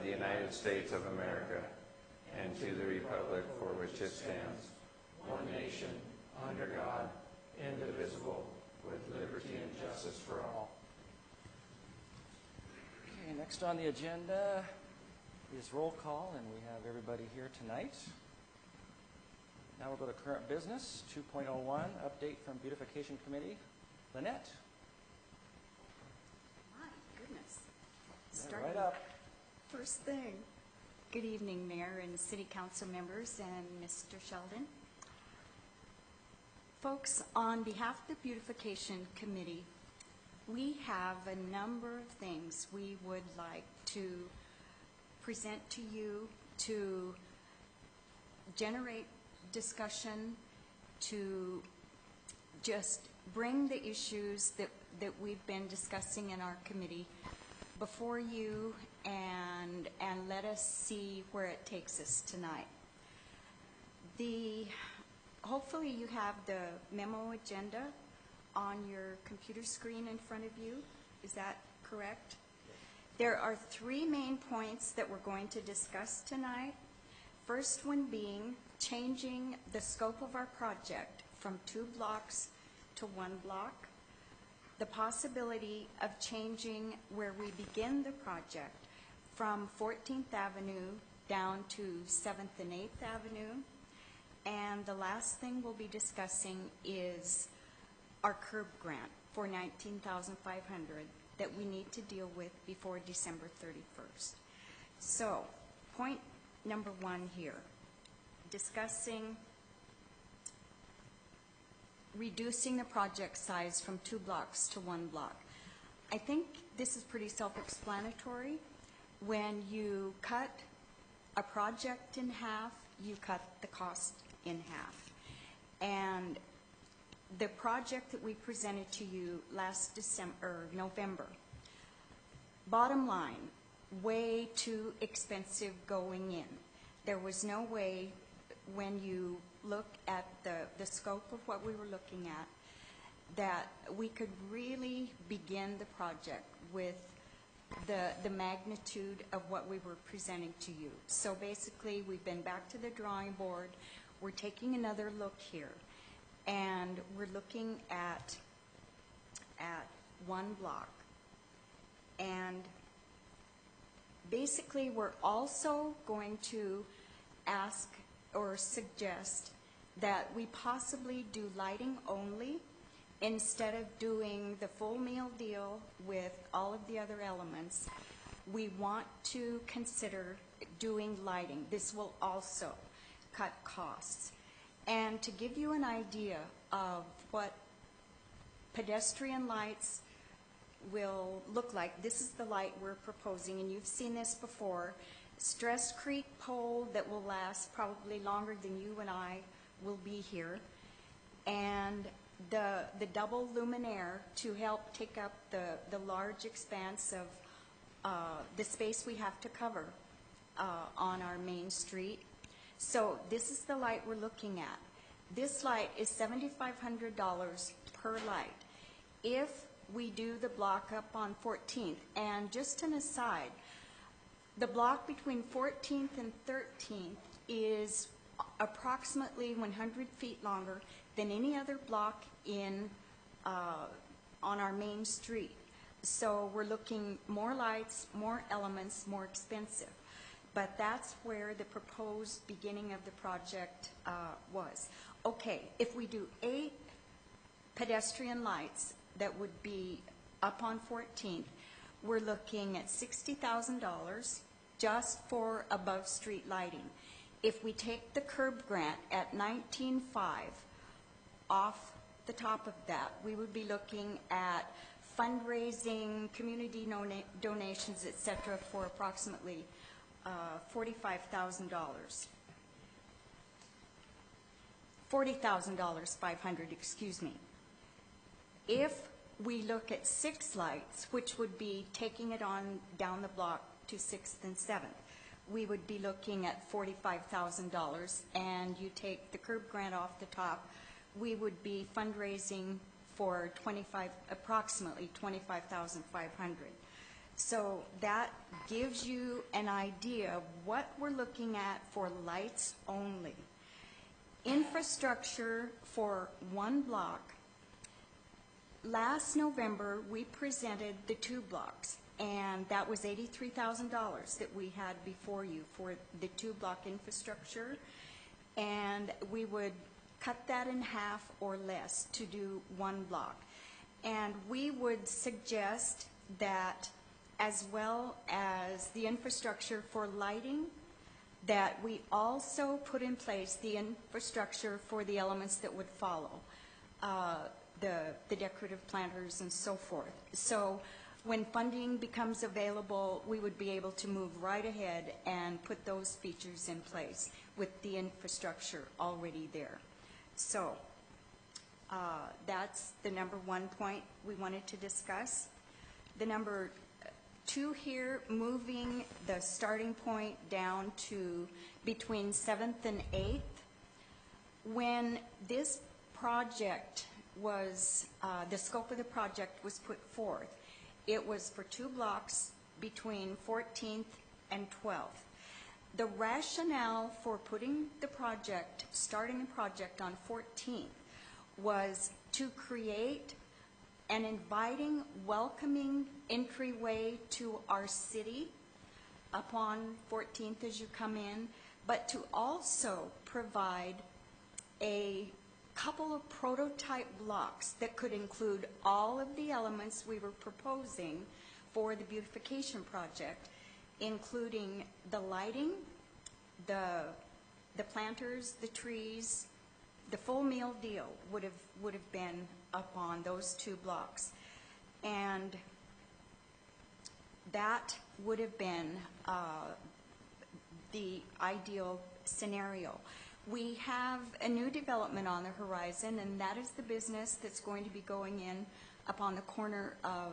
the United States of America and to the republic for which it stands, one nation, under God, indivisible, with liberty and justice for all. Okay, next on the agenda is roll call, and we have everybody here tonight. Now we'll go to current business, 2.01, update from Beautification Committee. Lynette? My goodness. Yeah, right up. First thing. Good evening, Mayor and City Council members and Mr. Sheldon. Folks, on behalf of the Beautification Committee, we have a number of things we would like to present to you to generate discussion, to just bring the issues that we've been discussing in our committee before you and let us see where it takes us tonight. Hopefully you have the memo agenda on your computer screen in front of you. Is that correct? There are three main points that we're going to discuss tonight. First one being changing the scope of our project from 2 blocks to 1 block. The possibility of changing where we begin the project from 14th Avenue down to 7th and 8th Avenue. And the last thing we'll be discussing is our curb grant for $19,500 that we need to deal with before December 31st. So, point number 1 here, discussing reducing the project size from 2 blocks to 1 block. I think this is pretty self-explanatory. When you cut a project in half, you cut the cost in half. And the project that we presented to you last November, bottom line, way too expensive going in. There was no way, when you look at the scope of what we were looking at, that we could really begin the project with the magnitude of what we were presenting to you. So basically, we've been back to the drawing board. We're taking another look here, and we're looking at 1 block. And basically, we're also going to ask or suggest that we possibly do lighting only instead of doing the full meal deal with all of the other elements. We want to consider doing lighting. This will also cut costs. And to give you an idea of what pedestrian lights will look like, this is the light we're proposing, and you've seen this before. Stress Creek pole that will last probably longer than you and I will be here, and the double luminaire to help take up the large expanse of the space we have to cover on our main street. So this is the light we're looking at. This light is $7,500 per light. If we do the block up on 14th, and just an aside, the block between 14th and 13th is approximately 100 feet longer than any other block on our main street. So we're looking more lights, more elements, more expensive. But that's where the proposed beginning of the project was. Okay, if we do 8 pedestrian lights that would be up on 14th, we're looking at $60,000 just for above street lighting. If we take the curb grant at $19,500 off the top of that, we would be looking at fundraising, community donations, etc., for approximately $45,000. $40,500, excuse me. If we look at 6 lights, which would be taking it on down the block to 6th and 7th, we would be looking at $45,000, and you take the curb grant off the top, we would be fundraising for approximately $25,500. So that gives you an idea of what we're looking at for lights only. Infrastructure for one block. Last November, we presented the 2 blocks, and that was $83,000 that we had before you for the 2-block infrastructure. And we would cut that in half or less to do 1 block. And we would suggest that, as well as the infrastructure for lighting, that we also put in place the infrastructure for the elements that would follow, the decorative planters and so forth. So when funding becomes available, we would be able to move right ahead and put those features in place with the infrastructure already there. So that's the number 1 point we wanted to discuss. The number 2 here, moving the starting point down to between 7th and 8th. When this project was, the scope of the project was put forth, it was for 2 blocks between 14th and 12th. The rationale for putting the project, starting the project on 14th, was to create an inviting, welcoming entryway to our city upon 14th as you come in, but to also provide a couple of prototype blocks that could include all of the elements we were proposing for the beautification project, including the lighting, the planters, the trees. The full meal deal would have been up on those 2 blocks. And that would have been the ideal scenario. We have a new development on the horizon, and that is the business that's going to be going in up on the corner of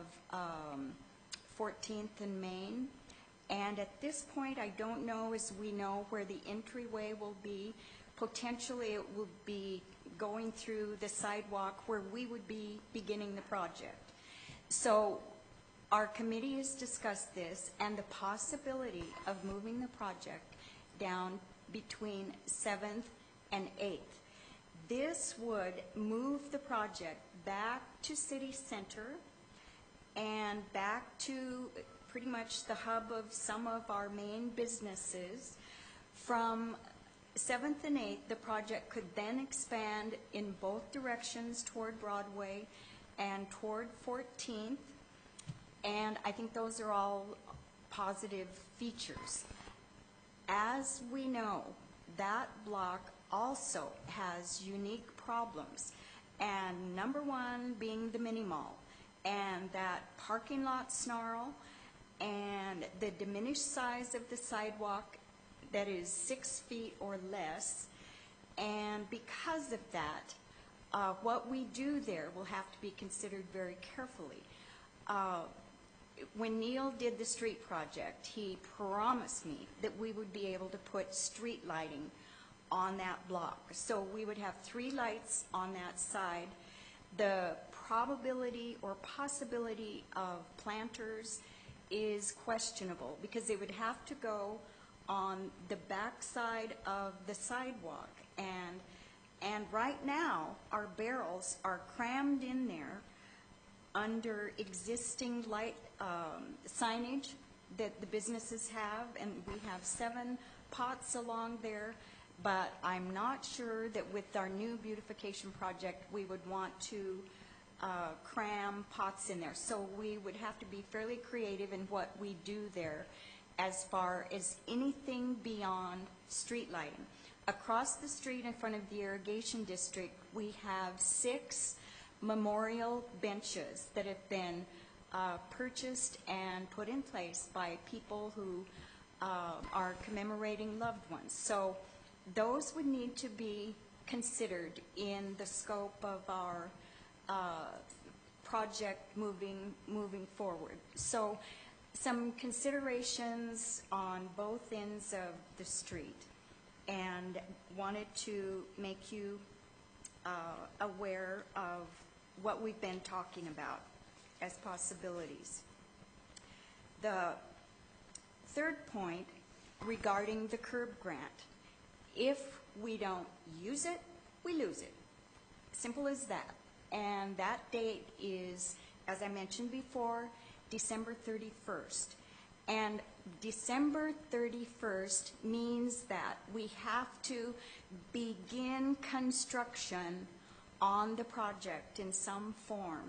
14th and Main. And at this point, I don't know, as we know, where the entryway will be. Potentially, it will be going through the sidewalk where we would be beginning the project. So our committee has discussed this and the possibility of moving the project down between 7th and 8th. This would move the project back to city center and back to pretty much the hub of some of our main businesses. From 7th and 8th, the project could then expand in both directions toward Broadway and toward 14th. And I think those are all positive features. As we know, that block also has unique problems. And number 1 being the mini mall and that parking lot snarl and the diminished size of the sidewalk that is 6 feet or less. And because of that, what we do there will have to be considered very carefully. When Neil did the street project, he promised me that we would be able to put street lighting on that block. So we would have 3 lights on that side. The probability or possibility of planters is questionable because they would have to go on the back side of the sidewalk. And right now, our barrels are crammed in there under existing light signage that the businesses have, and we have 7 pots along there, but I'm not sure that with our new beautification project we would want to cram pots in there. So we would have to be fairly creative in what we do there as far as anything beyond street lighting. Across the street in front of the irrigation district, we have 6 memorial benches that have been purchased and put in place by people who are commemorating loved ones. So those would need to be considered in the scope of our project moving forward. So some considerations on both ends of the street, and wanted to make you aware of what we've been talking about as possibilities. the third point regarding the curb grant, if we don't use it, we lose it. Simple as that. And that date is, as I mentioned before, December 31st. And December 31st means that we have to begin construction on the project in some form,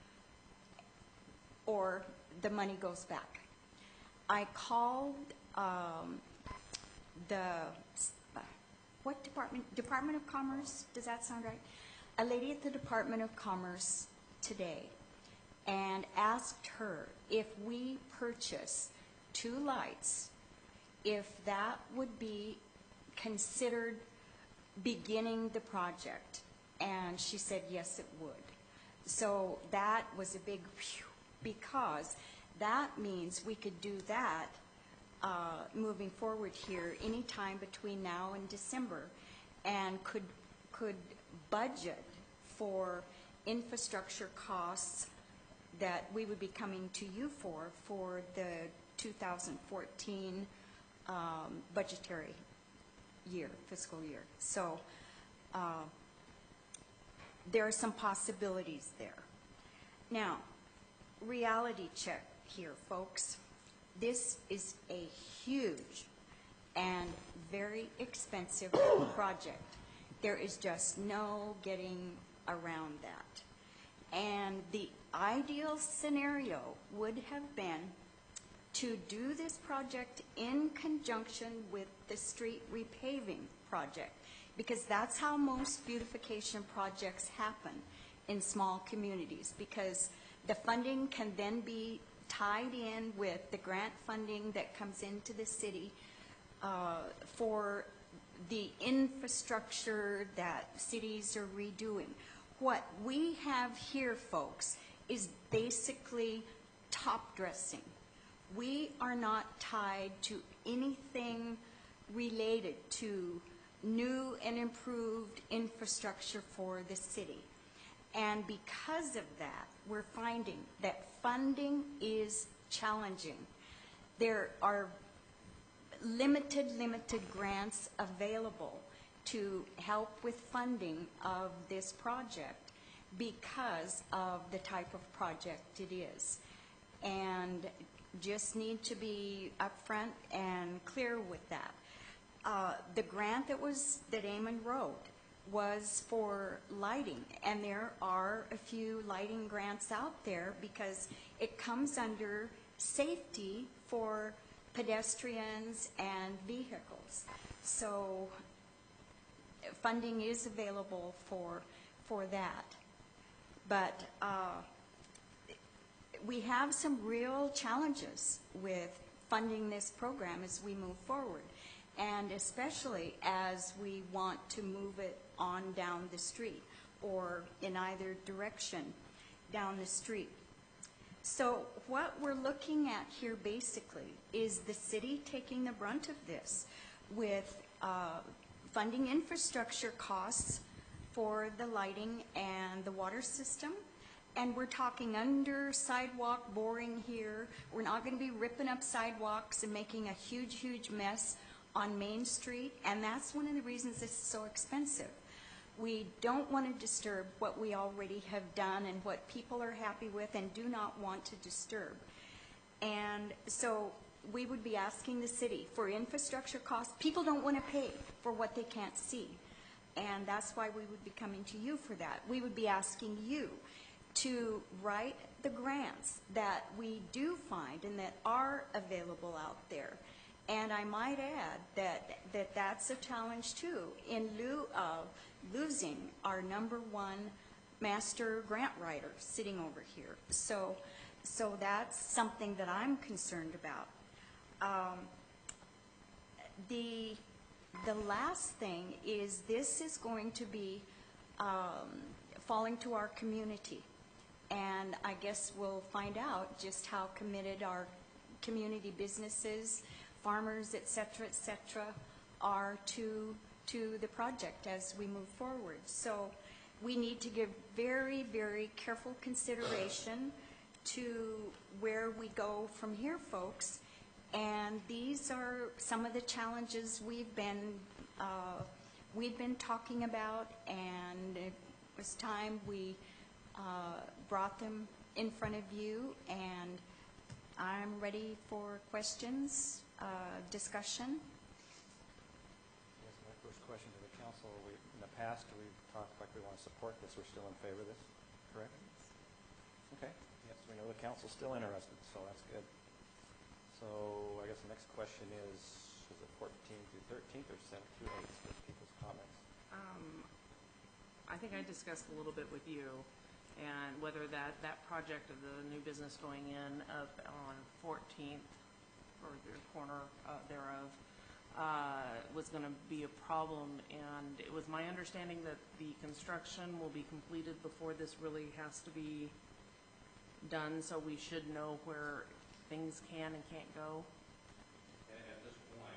or the money goes back. I called what department? Department of Commerce, does that sound right? A lady at the Department of Commerce today, and asked her if we purchase 2 lights, if that would be considered beginning the project. And she said yes, it would. So that was a big phew, because that means we could do that moving forward here anytime between now and December, and could budget for infrastructure costs that we would be coming to you for the 2014 budgetary year, fiscal year. So there are some possibilities there. Now, reality check here, folks. This is a huge and very expensive project. There is just no getting around that. And the ideal scenario would have been to do this project in conjunction with the street repaving project, because that's how most beautification projects happen in small communities, because the funding can then be tied in with the grant funding that comes into the city for the infrastructure that cities are redoing. What we have here, folks, is basically top dressing. We are not tied to anything related to new and improved infrastructure for the city. And because of that, we're finding that funding is challenging. There are limited grants available to help with funding of this project because of the type of project it is. And just need to be upfront and clear with that. The grant that Eamon wrote was for lighting, and there are a few lighting grants out there because it comes under safety for pedestrians and vehicles. So funding is available for that. But we have some real challenges with funding this program as we move forward, and especially as we want to move it on down the street or in either direction down the street. So what we're looking at here basically is the city taking the brunt of this with funding infrastructure costs for the lighting and the water system. And we're talking under sidewalk boring here. We're not going to be ripping up sidewalks and making a huge mess on Main Street. And that's one of the reasons this is so expensive. We don't want to disturb what we already have done and what people are happy with and do not want to disturb. And so we would be asking the city for infrastructure costs. People don't want to pay for what they can't see. And that's why we would be coming to you for that. We would be asking you to write the grants that we do find and that are available out there. And I might add that's a challenge too, in lieu of losing our #1 master grant writer sitting over here. So that's something that I'm concerned about. The last thing is this is going to be falling to our community. And I guess we'll find out just how committed our community businesses, farmers, et cetera, are to the project as we move forward. So we need to give very careful consideration to where we go from here, folks. And these are some of the challenges we've been talking about, and it was time we brought them in front of you, and I'm ready for questions, discussion. Yes, my first question to the council, in the past, we've talked like we want to support this, we're still in favor of this, correct? Okay, yes, we know the council's still interested, so that's good. So I guess the next question is it 14 through 13th or 7 through 8 with people's comments? I think I discussed a little bit with you, and whether that project of the new business going in up on 14th, or the corner thereof, was going to be a problem. And it was my understanding that the construction will be completed before this really has to be done, so we should know where things can and can't go. And at this point,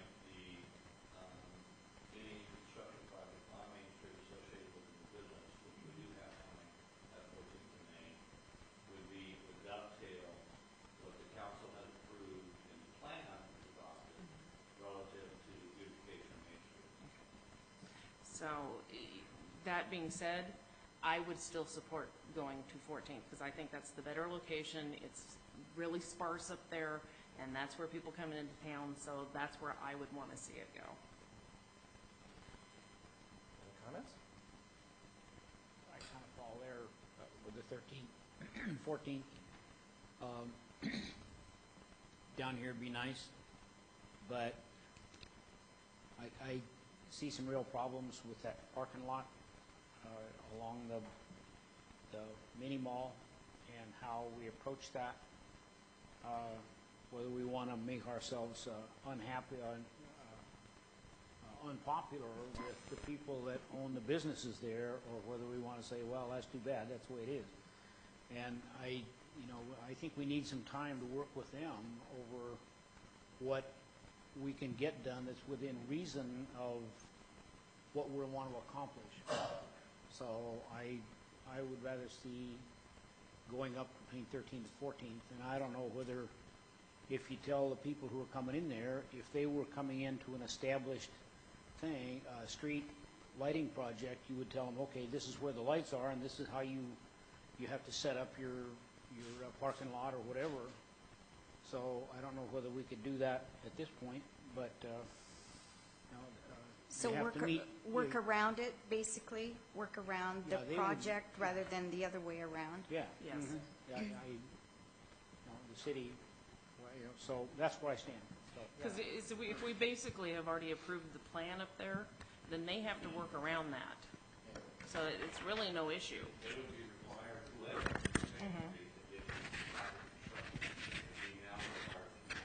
any construction project on Main Street associated with the business, which we do have coming at 14th and Main, would dovetail what the council has approved in the plan adopted relative to beautification of Main Street. So, that being said, I would still support going to 14th, because I think that's the better location. It's really sparse up there, and that's where people come into town, so that's where I would want to see it go. Any comments? I kind of fall there with the 13th, 14th. Down here would be nice, but I see some real problems with that parking lot along the mini mall and how we approach that. Whether we want to make ourselves unhappy or unpopular with the people that own the businesses there, or whether we want to say, well, that's too bad, that's the way it is. And I think we need some time to work with them over what we can get done that's within reason of what we want to accomplish. So I would rather see going up between 13th and 14th, and I don't know whether, if you tell the people who are coming in there, if they were coming into an established thing, street lighting project, you would tell them, okay, this is where the lights are, and this is how you have to set up your parking lot or whatever. So I don't know whether we could do that at this point, but So you have to meet, work around it, basically, work around the Yeah, they would- project rather than the other way around. yeah. Yes. Mhm. Yeah, the city, well, so that's where I stand. So, Because if we basically have already approved the plan up there, then they have to work around that. So it's really no issue. They would be required to let Main Street if private construction is being now required.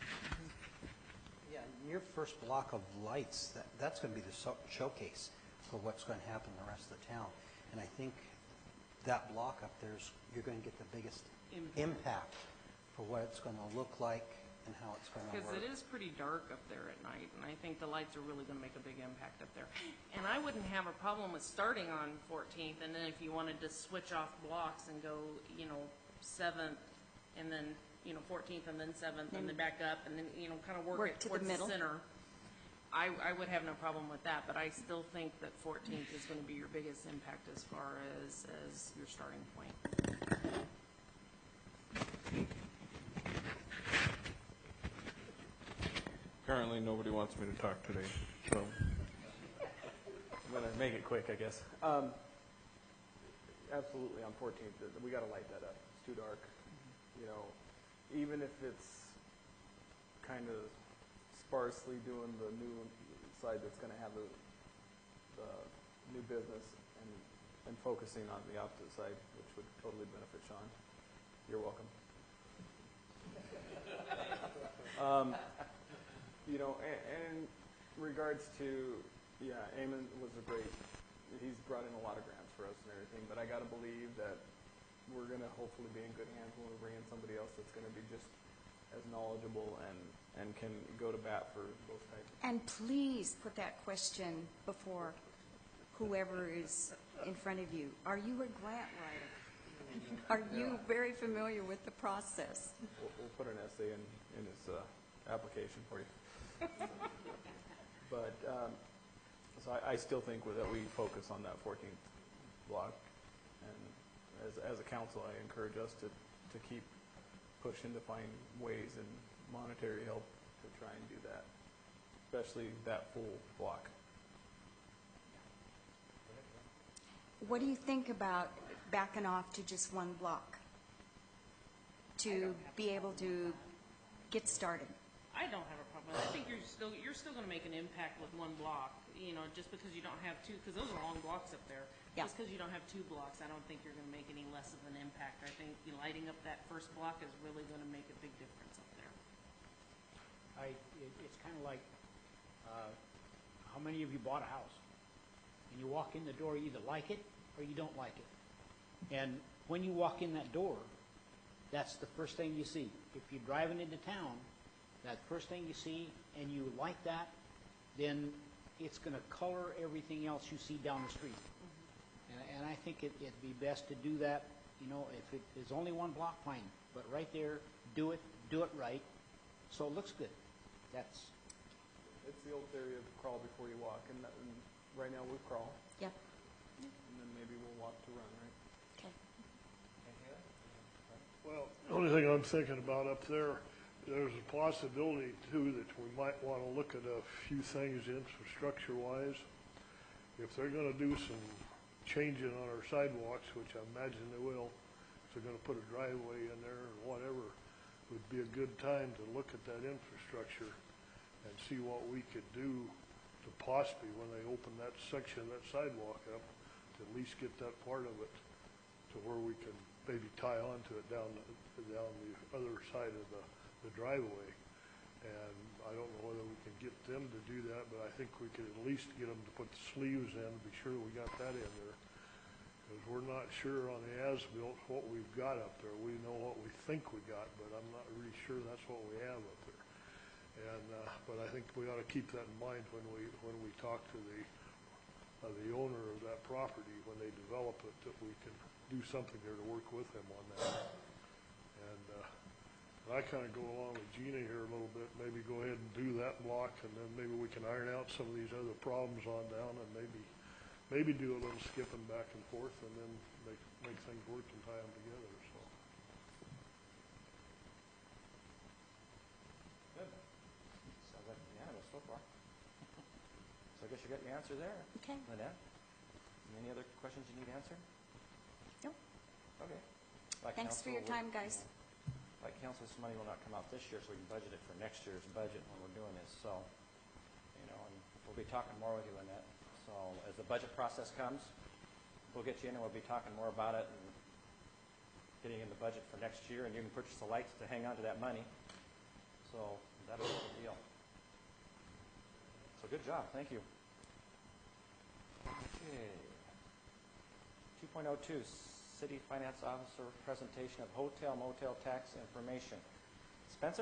Yeah, your first block of lights, that's going to be the showcase for what's going to happen in the rest of the town. And I think that block up there, you're going to get the biggest impact for what it's going to look like and how it's going to work. Because it is pretty dark up there at night, and I think the lights are really going to make a big impact up there. And I wouldn't have a problem with starting on 14th, and then if you wanted to switch off blocks and go, 7th, and then, 14th, and then 7th, and then back up, and then, kind of work it to the towards the middle. center. I would have no problem with that, but I still think that 14th is going to be your biggest impact as far as your starting point. Apparently, nobody wants me to talk today, so I'm going to make it quick, I guess. Absolutely, on 14th, we got to light that up. It's too dark. Even if it's kind of sparsely doing the new side that's going to have the new business and focusing on the opposite side, which would totally benefit Sean. You're welcome. And in regards to, Eamon was he's brought in a lot of grants for us and everything, but I got to believe that we're going to hopefully be in good hands when we bring in somebody else that's going to be just as knowledgeable and can go to bat for both types. And please put that question before whoever is in front of you. Are you a grant writer? Are you very familiar with the process? We'll put an essay in his application for you. But, so I still think that we focus on that 14th block. And as a council, I encourage us to keep pushing to find ways and monetary help to try and do that, especially that full block. What do you think about backing off to just one block to be able to get started? I don't have a problem with it. I think you're still gonna make an impact with one block, you know, just because you don't have two, because those are long blocks up there. Yeah. Just because you don't have two blocks, I don't think you're gonna make any less of an impact. I think lighting up that first block is really gonna make a big difference up there. It's kind of like, how many of you bought a house? And you walk in the door, you either like it or you don't like it. And when you walk in that door, that's the first thing you see. If you're driving into town, that first thing you see, and you like that, then it's going to color everything else you see down the street. And I think it'd be best to do that, you know, if it is only one block, fine. But right there, do it right, so it looks good. That's, It's the old theory of crawl before you walk, and right now we crawl, Yep. and then maybe we'll walk to run, right? Okay. Well, the only thing I'm thinking about up there, there's a possibility too that we might want to look at a few things infrastructure-wise. If they're going to do some changing on our sidewalks, which I imagine they will, if they're going to put a driveway in there or whatever, would be a good time to look at that infrastructure and see what we could do to possibly, when they open that section of that sidewalk up, to at least get that part of it to where we can maybe tie onto it down the other side of the driveway. And I don't know whether we can get them to do that, but I think we could at least get them to put the sleeves in, be sure we got that in there. Because we're not sure on the as-built what we've got up there. We know what we think we got, but I'm not really sure that's what we have up there. And but I think we ought to keep that in mind when we talk to the owner of that property when they develop it, that we can do something there to work with them on that. And I kind of go along with Gina here a little bit. Maybe go ahead and do that block, and then maybe we can iron out some of these other problems on down, and maybe do a little skipping back and forth, and then make things work and tie them together. So. Good. Sounds like unanimous so far. So I guess you got your answer there. Okay. Lynette? Any other questions you need answered? Nope. Okay. Like Thanks for your time, guys. Like council, this money will not come out this year, so we can budget it for next year's budget when we're doing this. So, you know, and we'll be talking more with you, Lynette. So as the budget process comes, we'll get you in and we'll be talking more about it and getting in the budget for next year, and you can purchase the lights to hang on to that money. So that'll be the deal. So good job. Thank you. Okay. 2.02, City Finance Officer presentation of hotel motel tax information. Spencer?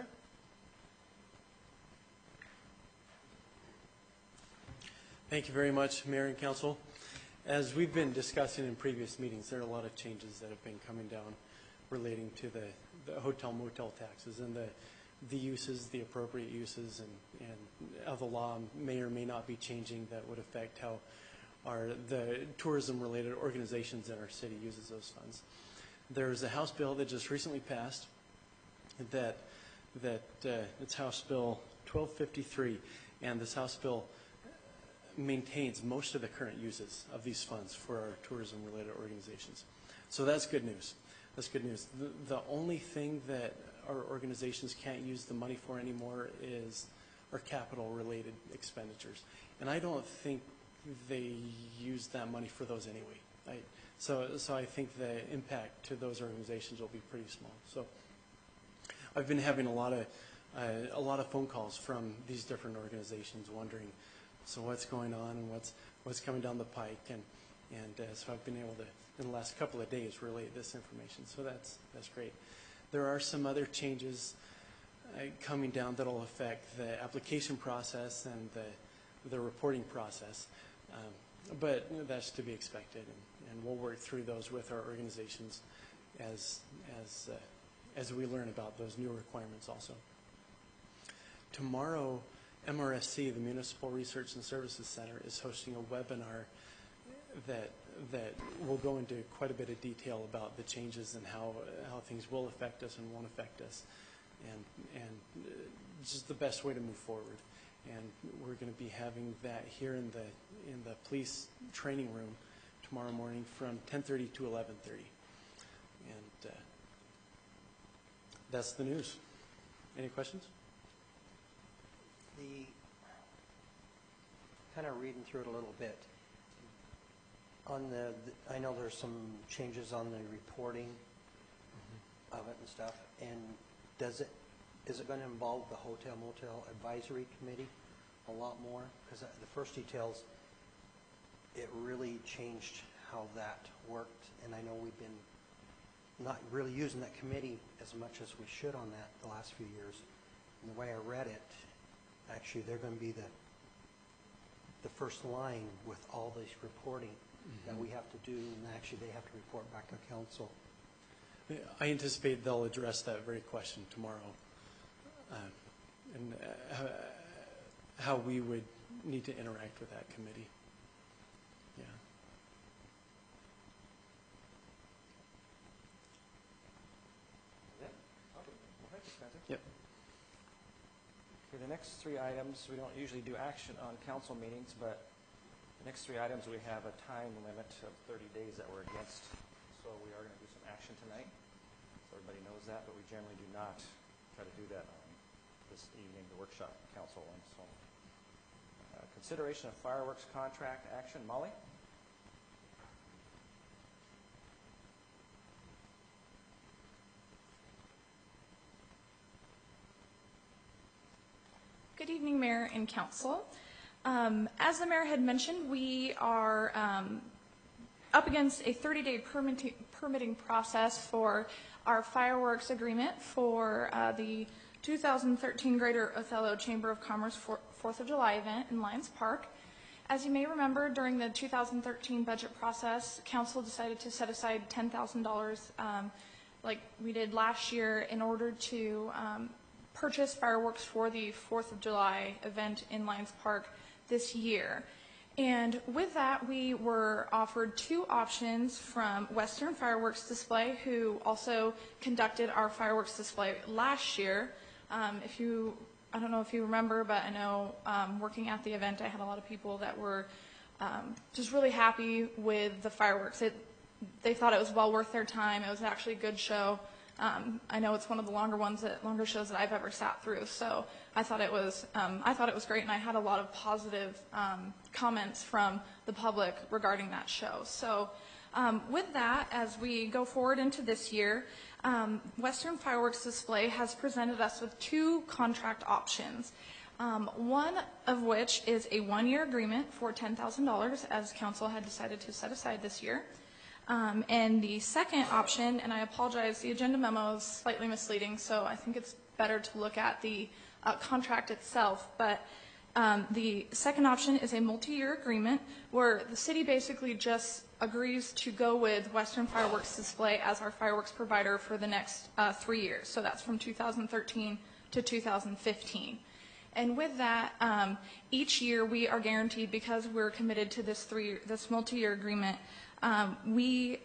Thank you very much, Mayor and Council. As we've been discussing in previous meetings, there are a lot of changes that have been coming down relating to the hotel motel taxes and the uses, the appropriate uses, and how the law may or may not be changing that would affect how the tourism-related organizations in our city uses those funds. There's a House bill that just recently passed that it's House Bill 1253, and this House bill maintains most of the current uses of these funds for our tourism-related organizations. So that's good news. That's good news. The only thing that our organizations can't use the money for anymore is our capital-related expenditures. And I don't think they use that money for those anyway. So I think the impact to those organizations will be pretty small. So I've been having a lot of phone calls from these different organizations wondering, so what's going on and what's coming down the pike, and so I've been able to, in the last couple of days, relay this information. So that's great. There are some other changes coming down that will affect the application process and the reporting process, but that's to be expected, and we'll work through those with our organizations as we learn about those new requirements also. Tomorrow, MRSC, the Municipal Research and Services Center, is hosting a webinar that will go into quite a bit of detail about the changes and how things will affect us and won't affect us, and just the best way to move forward. And we're going to be having that here in the police training room tomorrow morning from 10:30 to 11:30. And that's the news. Any questions? Kind of reading through it a little bit. I know there's some changes on the reporting of it and stuff. And is it going to involve the Hotel Motel Advisory Committee a lot more? Because the first details, it really changed how that worked. And I know we've been not really using that committee as much as we should on that the last few years. And the way I read it, actually they're going to be the first line with all this reporting that we have to do, and actually they have to report back to council. I anticipate they'll address that very question tomorrow, and how we would need to interact with that committee. Yeah. Yep. Okay, the next three items, we don't usually do action on council meetings, but the next three items, we have a time limit of 30 days that we're against. So we are going to do some action tonight. So everybody knows that, but we generally do not try to do that on this evening, the workshop council one. So consideration of fireworks contract action. Molly? Good evening, Mayor and Council. As the Mayor had mentioned, we are up against a 30-day permitting process for our fireworks agreement for the 2013 Greater Othello Chamber of Commerce 4th of July event in Lions Park. As you may remember, during the 2013 budget process, Council decided to set aside $10,000 like we did last year in order to purchase fireworks for the 4th of July event in Lions Park this year. And with that, we were offered two options from Western Fireworks Display, who also conducted our fireworks display last year. I don't know if you remember, but I know working at the event, I had a lot of people that were just really happy with the fireworks. They thought it was well worth their time. It was actually a good show. I know it's one of the longer shows that I've ever sat through. So I thought it was great, and I had a lot of positive comments from the public regarding that show. So with that, as we go forward into this year, Western Fireworks Display has presented us with two contract options. One of which is a one-year agreement for $10,000, as council had decided to set aside this year. And the second option, and I apologize, the agenda memo is slightly misleading, so I think it's better to look at the contract itself. But the second option is a multi-year agreement where the city basically just agrees to go with Western Fireworks Display as our fireworks provider for the next 3 years. So that's from 2013 to 2015. And with that, each year we are guaranteed, because we're committed to this multi-year agreement, we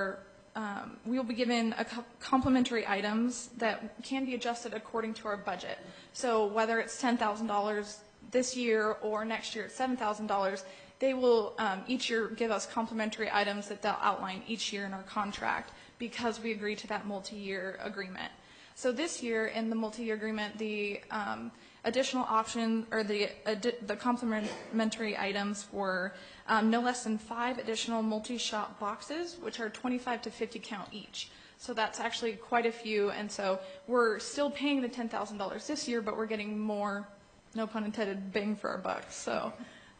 will be given complimentary items that can be adjusted according to our budget. So whether it's $10,000 this year or next year it's $7,000, they will each year give us complimentary items that they'll outline each year in our contract, because we agree to that multi-year agreement. So this year in the multi-year agreement, the additional option, or the complimentary items were no less than 5 additional multi-shot boxes, which are 25 to 50 count each. So that's actually quite a few, and so we're still paying the $10,000 this year, but we're getting more, no pun intended, bang for our buck. So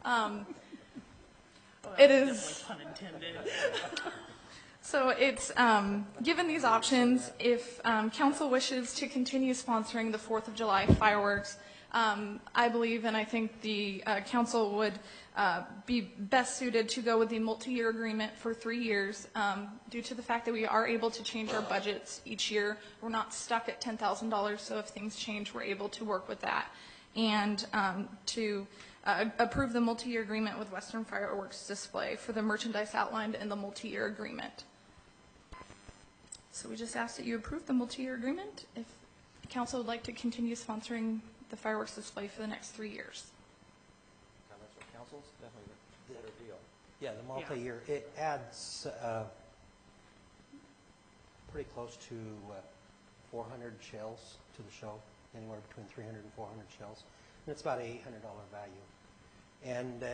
it is. Pun intended. So it's, given these options, if council wishes to continue sponsoring the 4th of July fireworks, I believe, and I think the council would be best suited to go with the multi-year agreement for 3 years due to the fact that we are able to change our budgets each year. We're not stuck at $10,000, so if things change, we're able to work with that. And to approve the multi-year agreement with Western Fireworks Display for the merchandise outlined in the multi-year agreement. So we just ask that you approve the multi-year agreement if the council would like to continue sponsoring the fireworks display for the next 3 years. Comments from council? It's definitely a better deal. Yeah, the multi-year, it adds pretty close to 400 shells to the show, anywhere between 300 and 400 shells. And it's about an $800 value. And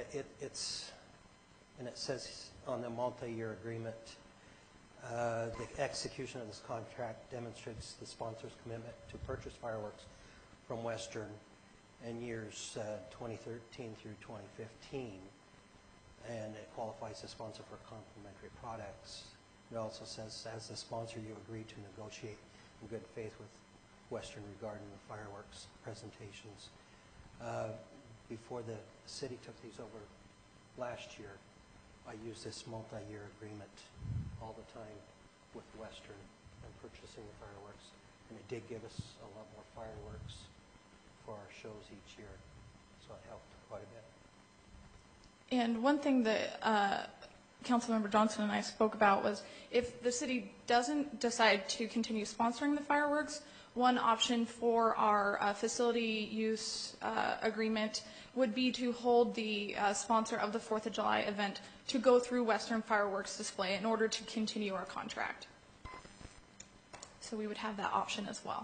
it says on the multi-year agreement, the execution of this contract demonstrates the sponsor's commitment to purchase fireworks from Western in years 2013 through 2015, and it qualifies the sponsor for complimentary products. It also says, as the sponsor, you agree to negotiate in good faith with Western regarding the fireworks presentations. Before the city took these over last year, I used this multi-year agreement all the time with Western and purchasing the fireworks, and it did give us a lot more fireworks for our shows each year, so it helped quite a bit. And one thing that Councilmember Johnson and I spoke about was if the city doesn't decide to continue sponsoring the fireworks, one option for our facility use agreement would be to hold the sponsor of the 4th of July event to go through Western Fireworks Display in order to continue our contract. So we would have that option as well.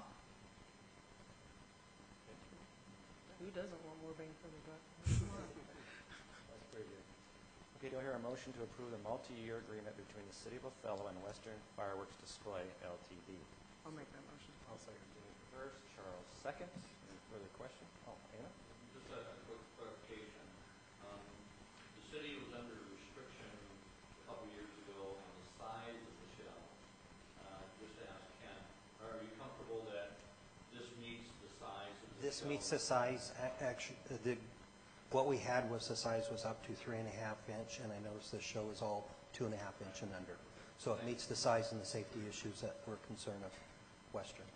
Who doesn't want more bang for the buck? That's pretty good. Okay, do I hear a motion to approve the multi-year agreement between the City of Othello and Western Fireworks Display LTD? I'll make that motion. I'll second. Jennifer first, Charles second. Any further question? Oh, Anna? Just a quick clarification. The city was under restriction a couple years ago on the size of the shell. Just to ask Ken, are you comfortable that this meets the size of the This shell? meets the size, actually, what we had was the size was up to 3.5 inch, and I noticed the show is all 2.5 inch and under. So it meets the size and the safety issues that we're concerned of Western.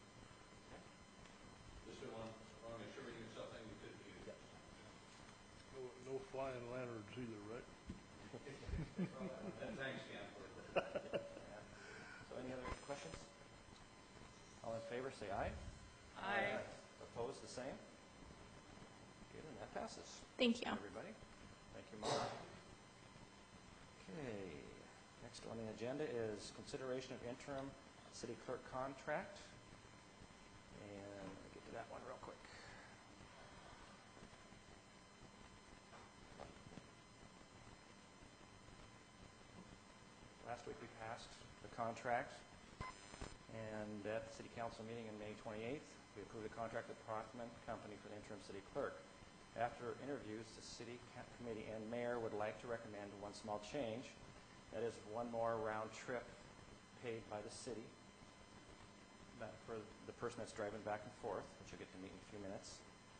Just want to make sure we get something we could use. Yep. No flying lanterns either, right? Thanks, Ken. So any other questions? All in favor, say aye. Aye. Opposed, the same? Good, and that passes. Thank you. Everybody? Thank you, Mara. Okay, next on the agenda is consideration of interim city clerk contract. And let me get to that one real quick. Last week we passed the contract, and at the city council meeting on May 28th, we approved a contract with Prothman Company for the interim city clerk. After interviews, the city committee and mayor would like to recommend one small change. That is one more round trip paid by the city for the person that's driving back and forth, which you'll get to meet in a few minutes.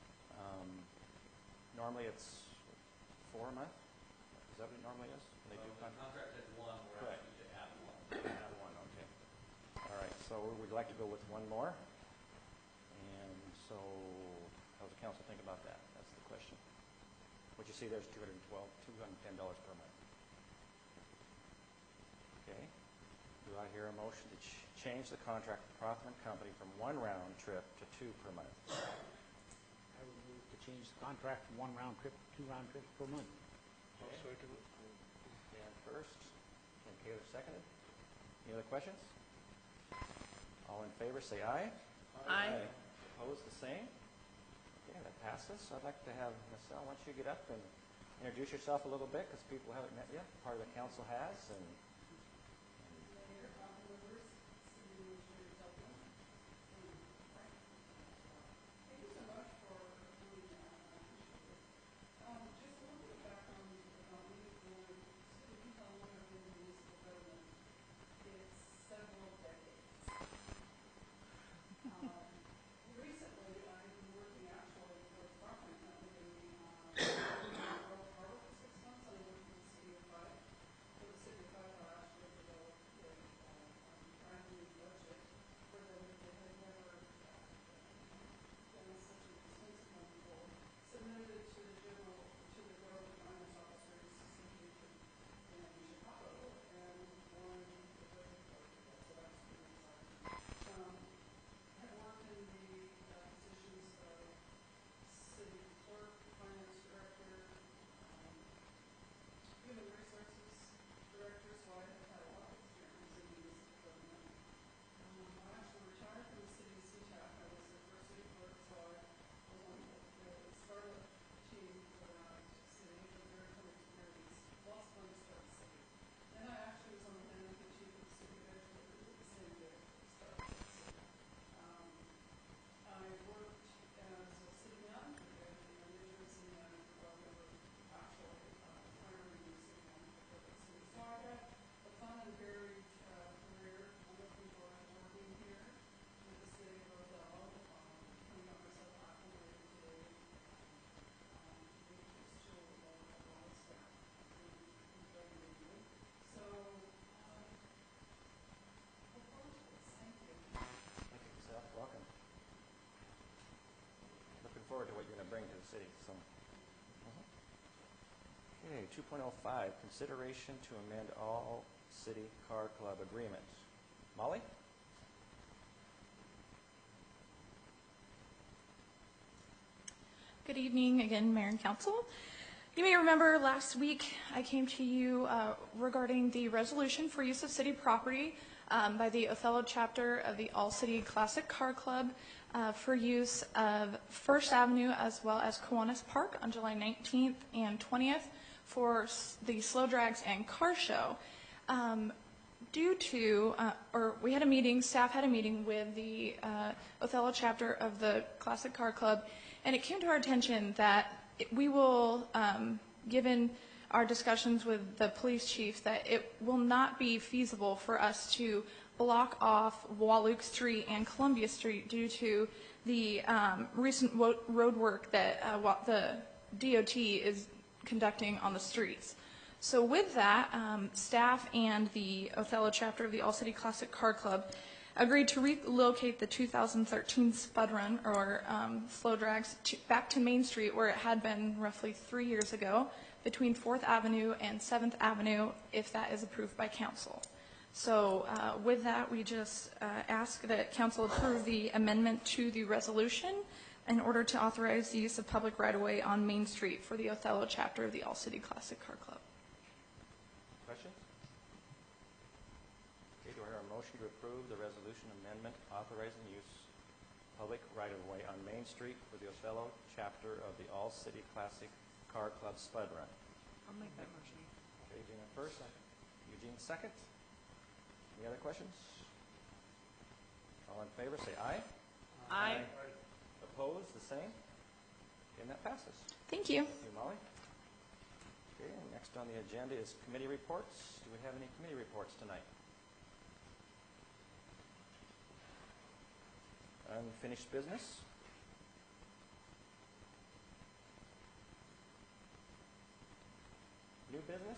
Normally it's 4 a month. Is that what it normally is? When they do The contract had one, we're Correct. asking to add one. Add one, okay. All right, so we'd like to go with one more. And so, how does the council think about that? That's the question. What you see there's $210 per month. Okay. Do I hear a motion to change the contract with Prothman Company from one round trip to 2 per month? I would move to change the contract from 1 round trip to 2 round trips per month. I'll second it. Dan first, and Taylor seconded. Any other questions? All in favor, say aye. Aye. Opposed, the same? Okay, that passes. So I'd like to have Michelle, why don't you get up and introduce yourself a little bit, because people haven't met yet. Part of the council has, and Recently, I've been working actually forward to what you're going to bring to the city. So, okay, 2.05, consideration to amend all city car club agreement. Molly? Good evening again, Mayor and Council. You may remember last week I came to you regarding the resolution for use of city property by the Othello chapter of the All City Classic Car Club for use of First Avenue as well as Kiwanis Park on July 19th and 20th for the Slow Drags and Car Show. We had a meeting, staff had a meeting with the Othello chapter of the Classic Car Club, and it came to our attention that we will, given our discussions with the police chief, that it will not be feasible for us to block off Walluk Street and Columbia Street due to the recent road work that the DOT is conducting on the streets. So with that, staff and the Othello chapter of the All City Classic Car Club agreed to relocate the 2013 Spud Run, or Slow Drags, back to Main Street, where it had been roughly 3 years ago, between 4th Avenue and 7th Avenue, if that is approved by council. So with that, we just ask that council approve the amendment to the resolution in order to authorize the use of public right-of-way on Main Street for the Othello chapter of the All City Classic Car Club. Questions? Okay, do I hear a motion to approve the resolution amendment authorizing use public right-of-way on Main Street for the Othello chapter of the All City Classic Car Club Spud Run? I'll make that motion. Okay, Gina first, Eugene second. Any other questions? All in favor, say aye. Aye. Opposed, the same? And that passes. Thank you. Thank you, Molly. Okay, and next on the agenda is committee reports. Do we have any committee reports tonight? Unfinished business? New business?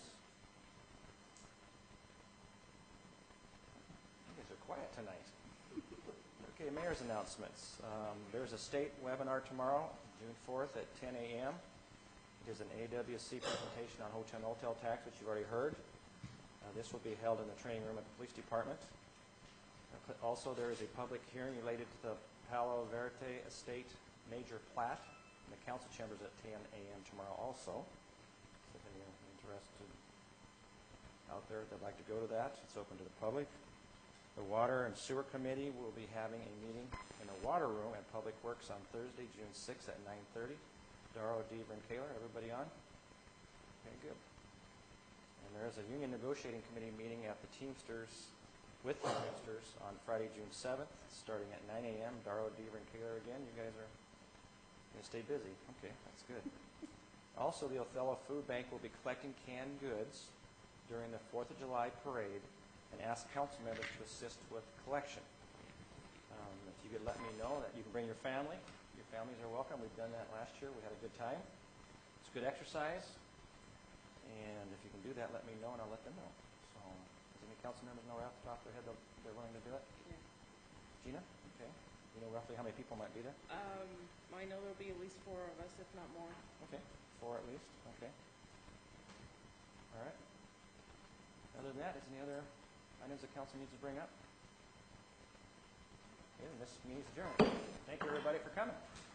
You guys are quiet tonight. Okay, mayor's announcements. There's a state webinar tomorrow, June 4th at 10 a.m. It is an AWC presentation on hotel motel tax, which you've already heard. This will be held in the training room at the police department. Also, there is a public hearing related to the Palo Verde Estate Major Plat in the council chambers at 10 a.m. tomorrow also. So if anyone's interested out there that'd like to go to that, it's open to the public. The Water and Sewer Committee will be having a meeting in the water room at Public Works on Thursday, June 6th at 9:30. Darrow, Deaver, and Kaler, everybody on? Okay, good. And there is a Union Negotiating Committee meeting at the Teamsters, with the Teamsters, on Friday, June 7th, starting at 9 a.m. Darrow, Deaver, and Kaler again. You guys are going to stay busy. Okay, that's good. Also, the Othello Food Bank will be collecting canned goods during the 4th of July parade and ask council members to assist with collection. If you could let me know that you can bring your family. Your families are welcome. We've done that last year. We had a good time. It's good exercise. And if you can do that, let me know and I'll let them know. So, does any council members know right off the top of their head that they're willing to do it? Yeah. Gina? Okay. You know roughly how many people might be there? I know there'll be at least 4 of us, if not more. Okay. 4 at least. Okay. All right. Other than that, is any other items the council needs to bring up? Okay, then this meeting is adjourned. Thank you, everybody, for coming.